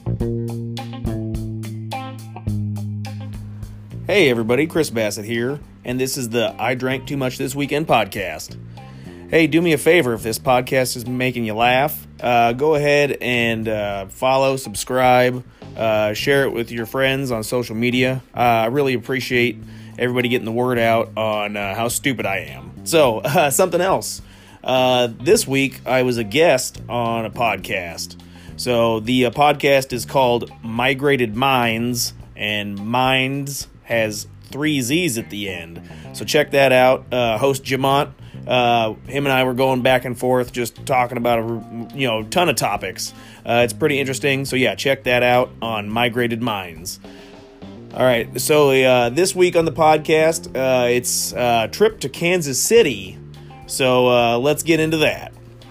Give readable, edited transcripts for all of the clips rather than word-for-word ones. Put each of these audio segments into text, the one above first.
Hey everybody, Chris Bassett here, and this is the I Drank Too Much This Weekend podcast. Hey, do me a favor, if this podcast is making you laugh, go ahead and follow, subscribe, share it with your friends on social media. I really appreciate everybody getting the word out on how stupid I am. So, something else. This week, I was a guest on a podcast. So, the podcast is called Migrated Minds, and Minds has 3 Z's at the end. So check that out. Host Jamont, him and I were going back and forth just talking about a ton of topics. It's pretty interesting. So yeah, check that out on Migrated Minds. All right, so this week on the podcast, it's a trip to Kansas City. So let's get into that.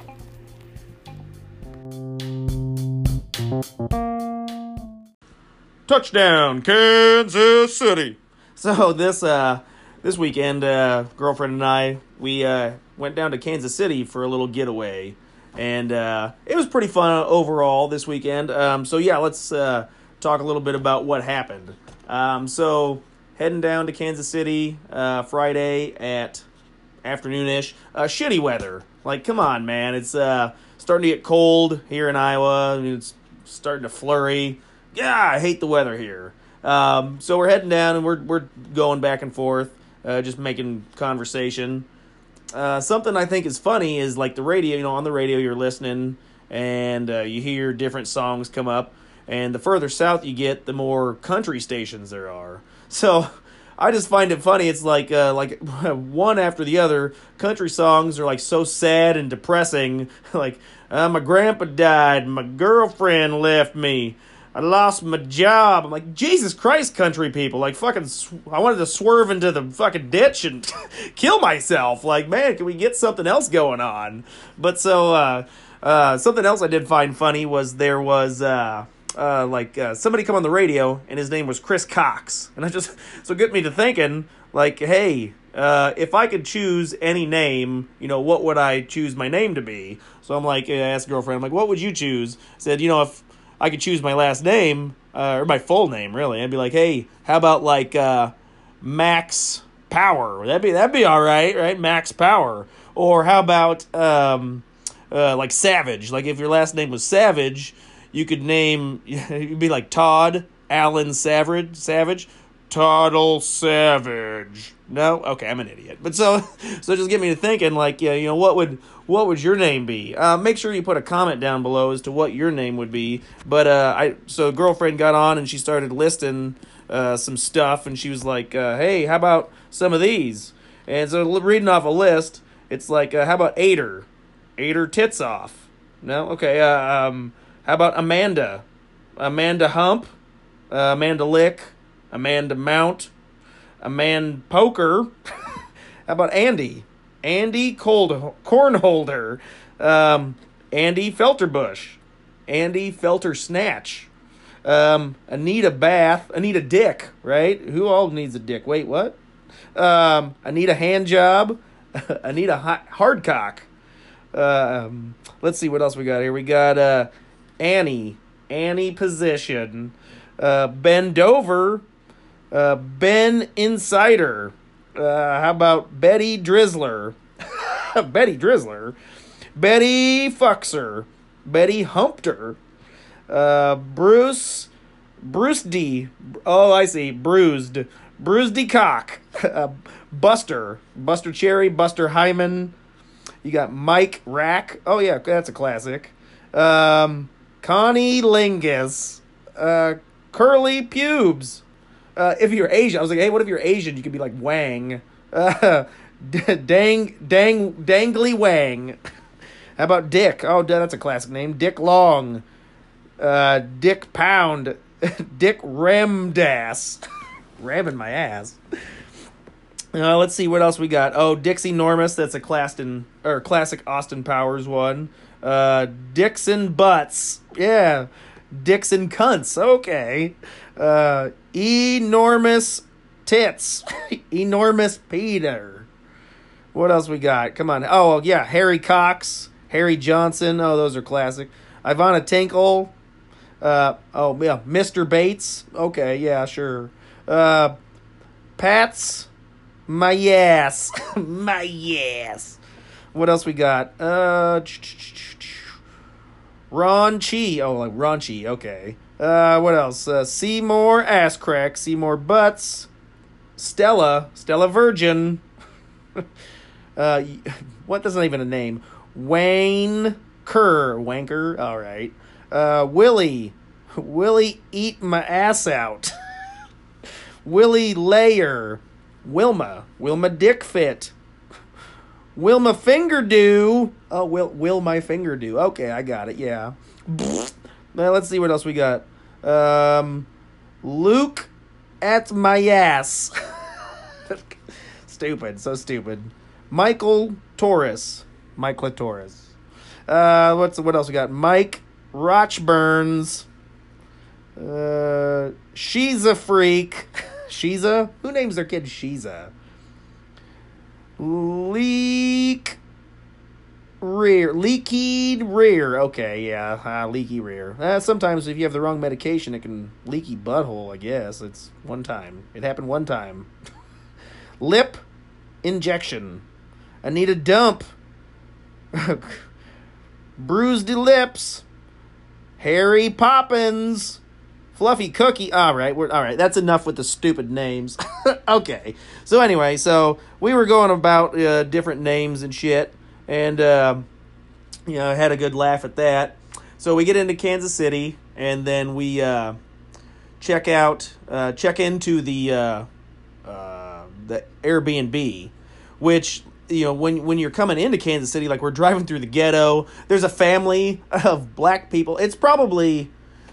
Touchdown, Kansas City. So this weekend, girlfriend and I, we went down to Kansas City for a little getaway, and it was pretty fun overall this weekend. So yeah, let's talk a little bit about what happened. So heading down to Kansas City Friday at afternoonish. Shitty weather. Like, come on, man. It's starting to get cold here in Iowa. It's starting to flurry. Yeah, I hate the weather here. So we're heading down and we're going back and forth, just making conversation. Something I think is funny is like the radio, on the radio you're listening and you hear different songs come up, and the further south you get, the more country stations there are. So I just find it funny. It's like one after the other. Country songs are like so sad and depressing. Like, my grandpa died, my girlfriend left me, I lost my job. I'm like, Jesus Christ, country people. Like, fucking, I wanted to swerve into the fucking ditch and kill myself. Like, man, can we get something else going on? But so, something else I did find funny was there was, somebody come on the radio, and his name was Chris Cox. And so get me to thinking, like, hey, if I could choose any name, what would I choose my name to be? So I'm like, I asked a girlfriend, I'm like, what would you choose? I said, if I could choose my last name, or my full name, really, I'd be like, hey, how about, like, Max Power? That'd be all right? Max Power. Or how about, like, Savage? Like, if your last name was Savage, you could name, you'd be like Todd Allen Savage. Toddle Savage. No? Okay, I'm an idiot. But so just get me to thinking, like, what would your name be? Make sure you put a comment down below as to what your name would be. But so girlfriend got on and she started listing some stuff, and she was like, hey, how about some of these? And so reading off a list, it's like, how about Ader Tits Off? No? Okay, how about Amanda Hump, Amanda Lick, Amanda Mount, Amanda Poker. How about Andy Cornholder, Andy Felterbush, Andy Felter Snatch, Anita Dick, right? Who all needs a dick? Wait, what? Anita Handjob, Anita Hardcock. Let's see what else we got here. We got Annie Position, Ben Dover, Ben Insider. How about Betty Drizzler? Betty Betty Fuxer, Betty Humpter, Bruce D. Oh, I see. Bruised D. Cock, Buster Cherry, Buster Hyman. You got Mike Rack. Oh yeah, that's a classic. Connie Lingus, Curly Pubes. If you're Asian, I was like, hey, what if you're Asian? You could be like Wang. Dangly Wang. How about Dick? Oh, that's a classic name. Dick Long. Dick Pound. Dick Ramdass. Ramming my ass. Let's see what else we got. Oh, Dixie Normus. That's a classic Austin Powers one. Dixon Butts. Yeah. Dixon Cunts. Okay. Enormous Tits. Enormous Peter. What else we got? Come on. Oh, yeah. Harry Cox. Harry Johnson. Oh, those are classic. Ivana Tinkle. Oh, yeah, Mr. Bates. Okay, yeah, sure. Pat's my ass. My ass. What else we got? Raunchy. Oh, like raunchy. Okay. What else? Seymour ass crack. Seymour butts. Stella Virgin. What? That's not even a name. Wayne Kerr. Wanker. All right. Willie eat my ass out. Willie Layer. Wilma Dick Fit. Wilma Finger Do. Oh, will my finger do? Okay, I got it. Yeah. Now let's see what else we got. Luke at my ass. Stupid, so stupid. Michael Torres. What else we got? Mike Rochburns. She's a freak. Sheeza? Who names their kid Sheeza? Leaky rear. Okay, yeah, leaky rear. Sometimes if you have the wrong medication, it can leaky butthole, I guess. It's one time. It happened one time. Lip injection. I need a dump. Bruised lips. Harry Poppins. Fluffy Cookie. All right. That's enough with the stupid names. Okay. So anyway, we were going about different names and shit, and had a good laugh at that. So we get into Kansas City, and then we check into the Airbnb, which, when you're coming into Kansas City, like we're driving through the ghetto, there's a family of black people. It's probably,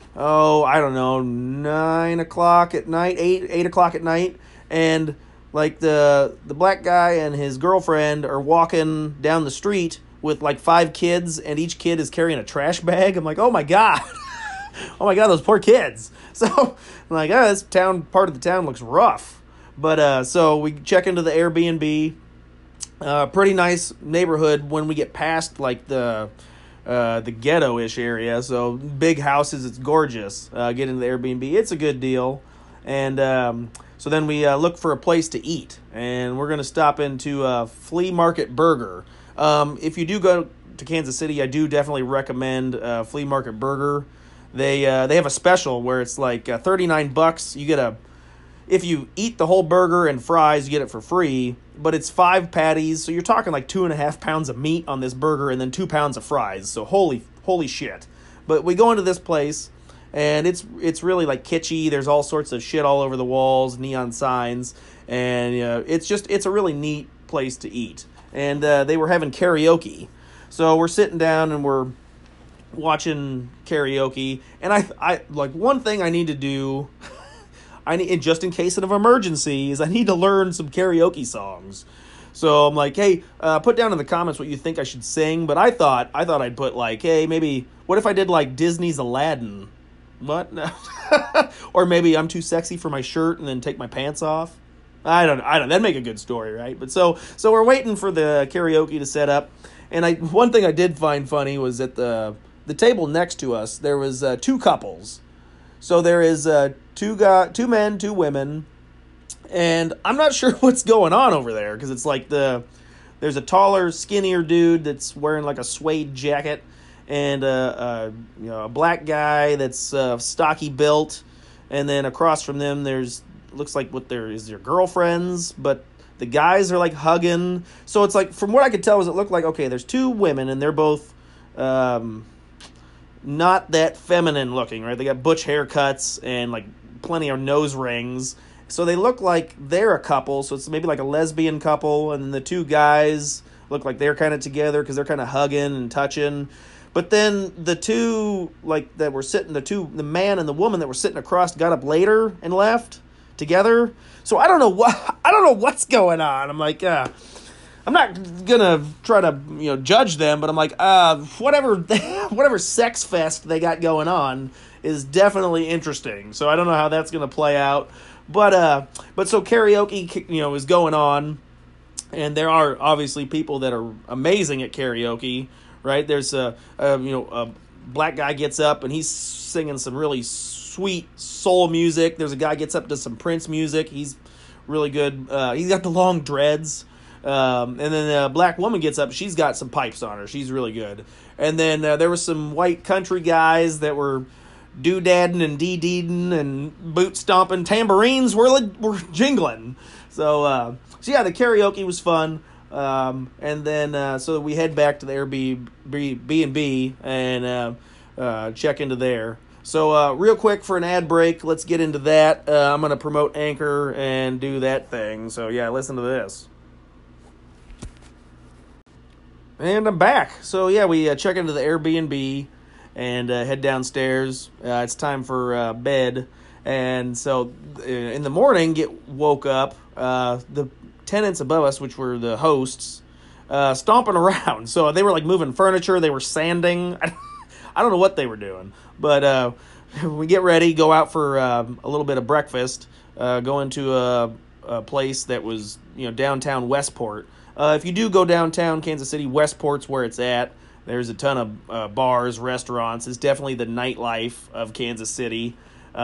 I don't know, 9 o'clock at night, 8 o'clock at night, and like the black guy and his girlfriend are walking down the street with like 5 kids, and each kid is carrying a trash bag. I'm like, oh my god. Oh my god, those poor kids. So I'm like, this part of the town looks rough. But so we check into the Airbnb. Pretty nice neighborhood when we get past like the ghetto-ish area. So big houses, it's gorgeous. Get into the Airbnb, it's a good deal. And so then we look for a place to eat, and we're gonna stop into Flea Market Burger. If you do go to Kansas City, I do definitely recommend Flea Market Burger. They have a special where it's like $39. You get if you eat the whole burger and fries, you get it for free, but it's 5 patties, so you're talking like 2.5 pounds of meat on this burger and then 2 pounds of fries. So holy shit. But we go into this place, and it's really like kitschy. There's all sorts of shit all over the walls, neon signs, and it's a really neat place to eat. And they were having karaoke, so we're sitting down and we're watching karaoke. And I like, one thing I need to do. Just in case of emergencies, I need to learn some karaoke songs. So I'm like, hey, put down in the comments what you think I should sing. But I thought I'd put like, hey, maybe what if I did like Disney's Aladdin? What? No. Or maybe I'm too sexy for my shirt and then take my pants off. I don't. That'd make a good story, right? But so we're waiting for the karaoke to set up. And one thing I did find funny was at the table next to us, there was 2 couples. So there is 2 men, 2 women, and I'm not sure what's going on over there, because it's like there's a taller, skinnier dude that's wearing like a suede jacket, and a black guy that's stocky built, and then across from them looks like is their girlfriends, but the guys are like hugging. So it's like, from what I could tell, it looked like, okay, there's 2 women, and they're both not that feminine looking, right? They got butch haircuts and like plenty of nose rings. So they look like they're a couple. So it's maybe like a lesbian couple. And then the 2 guys look like they're kind of together because they're kind of hugging and touching. But then the 2 like that were sitting, the man and the woman that were sitting across got up later and left together. So I don't know what's going on. I'm like, I'm not gonna try to judge them, but I'm like, whatever sex fest they got going on is definitely interesting. So I don't know how that's gonna play out, but so karaoke is going on, and there are obviously people that are amazing at karaoke, right? There's a black guy gets up and he's singing some really sweet soul music. There's a guy gets up to some Prince music. He's really good. He's got the long dreads. And then a black woman gets up. She's got some pipes on her. She's really good. And then there were some white country guys that were doodadding and dee-deeding and boot stomping. Tambourines were jingling. So yeah, the karaoke was fun. And then so we head back to the Airbnb and check into there. So real quick for an ad break, let's get into that. I'm going to promote Anchor and do that thing. So yeah, listen to this. And I'm back. So yeah, we check into the Airbnb and head downstairs. It's time for bed. And so in the morning, get woke up. The tenants above us, which were the hosts, stomping around. So they were like moving furniture. They were sanding. I don't know what they were doing. But we get ready, go out for a little bit of breakfast, go into a place that was, downtown Westport. If you do go downtown Kansas City, Westport's where it's at. There's a ton of bars, restaurants. It's definitely the nightlife of Kansas City.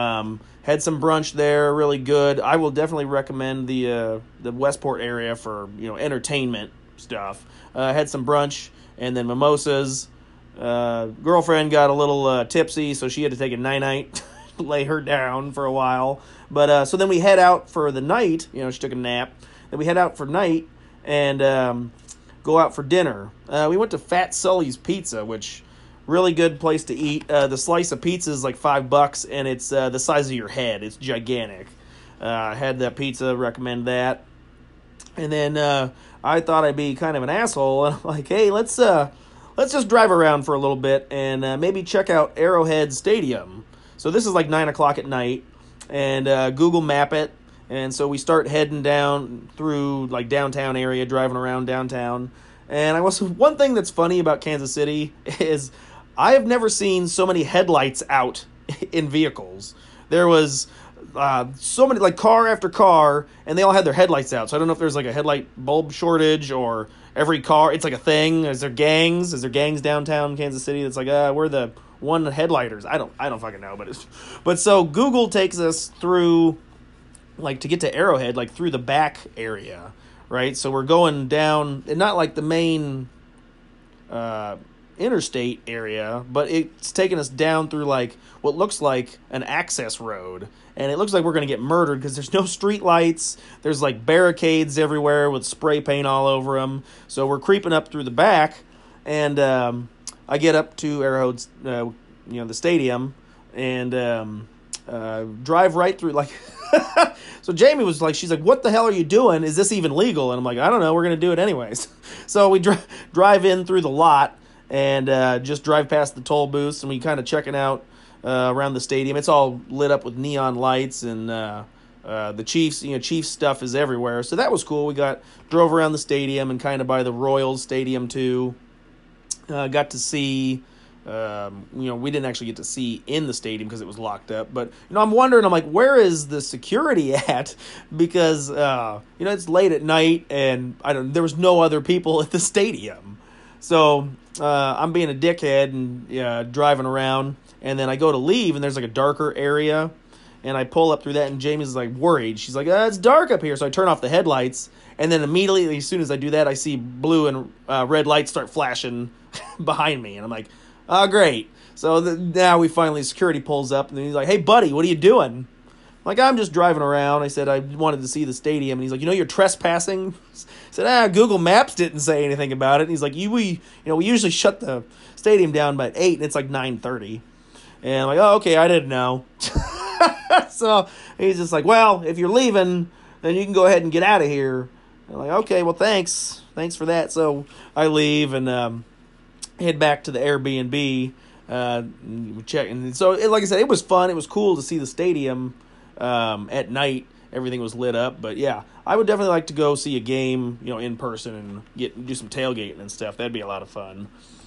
Had some brunch there, really good. I will definitely recommend the Westport area for entertainment stuff. Had some brunch and then mimosas. Girlfriend got a little tipsy, so she had to take a night, lay her down for a while. But so then we head out for the night. She took a nap. Then we head out for night and go out for dinner. We went to Fat Sully's Pizza, which really good place to eat. The slice of pizza is like $5, and it's the size of your head. It's gigantic. Had that pizza, recommend that. And then I thought I'd be kind of an asshole, and I'm like, hey, let's just drive around for a little bit and maybe check out Arrowhead Stadium. So this is like 9 o'clock at night, and Google Map it. And so we start heading down through like downtown area, driving around downtown. And one thing that's funny about Kansas City is I have never seen so many headlights out in vehicles. There was so many, like car after car, and they all had their headlights out. So I don't know if there's like a headlight bulb shortage or every car, it's like a thing. Is there gangs? Is there gangs downtown Kansas City that's like, we're the one headlighters? I don't fucking know. But so Google takes us through, like to get to Arrowhead, like through the back area, right? So we're going down, and not like the main interstate area, but it's taking us down through like what looks like an access road, and it looks like we're going to get murdered because there's no street lights. There's like barricades everywhere with spray paint all over them. So we're creeping up through the back, and I get up to Arrowhead, the stadium, and drive right through like so Jamie was like, she's like, what the hell are you doing? Is this even legal? And I'm like, I don't know, we're going to do it anyways. So we drive in through the lot and just drive past the toll booths, and we kind of checking out around the stadium. It's all lit up with neon lights, and the Chiefs, Chiefs stuff is everywhere. So that was cool. We drove around the stadium and kind of by the Royals Stadium too. Got to see, we didn't actually get to see in the stadium because it was locked up. But, I'm wondering, I'm like, where is the security at? Because, it's late at night and there was no other people at the stadium. So I'm being a dickhead and driving around. And then I go to leave, and there's like a darker area. And I pull up through that, and Jamie's like worried. She's like, it's dark up here. So I turn off the headlights. And then immediately, as soon as I do that, I see blue and red lights start flashing behind me. And I'm like, oh, great. So now security pulls up, and he's like, hey, buddy, what are you doing? I'm like, I'm just driving around. I said I wanted to see the stadium. And he's like, you're trespassing? I said, Google Maps didn't say anything about it. And he's like, we usually shut the stadium down by 8, and it's like 9:30. And I'm like, oh, okay, I didn't know. So he's just like, well, if you're leaving, then you can go ahead and get out of here. I'm like, okay, well, thanks for that. So I leave and head back to the Airbnb, check. And so, like I said, it was fun. It was cool to see the stadium at night. Everything was lit up. But yeah, I would definitely like to go see a game, in person and do some tailgating and stuff. That'd be a lot of fun.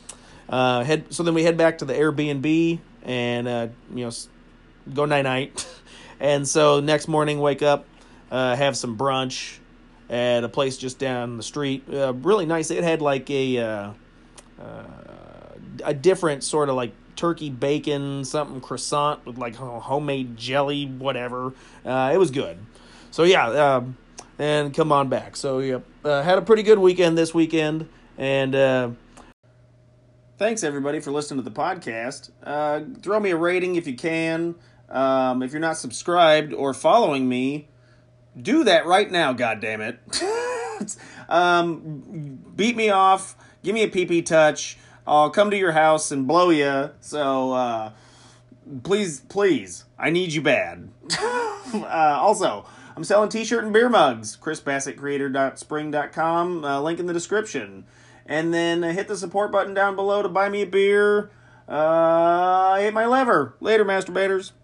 So then we head back to the Airbnb and go night. And so next morning, wake up, have some brunch at a place just down the street. Really nice. It had like a different sort of like turkey bacon, something croissant with like homemade jelly, whatever. It was good. So yeah, and come on back. So yeah, had a pretty good weekend this weekend, and thanks everybody for listening to the podcast. Throw me a rating if you can. If you're not subscribed or following me, do that right now, goddammit. Beat me off, give me a pee-pee touch. I'll come to your house and blow you. So, please, I need you bad. Also, I'm selling t-shirt and beer mugs. ChrisBassettCreator.spring.com. Link in the description. And then hit the support button down below to buy me a beer. I ate my liver. Later, masturbators.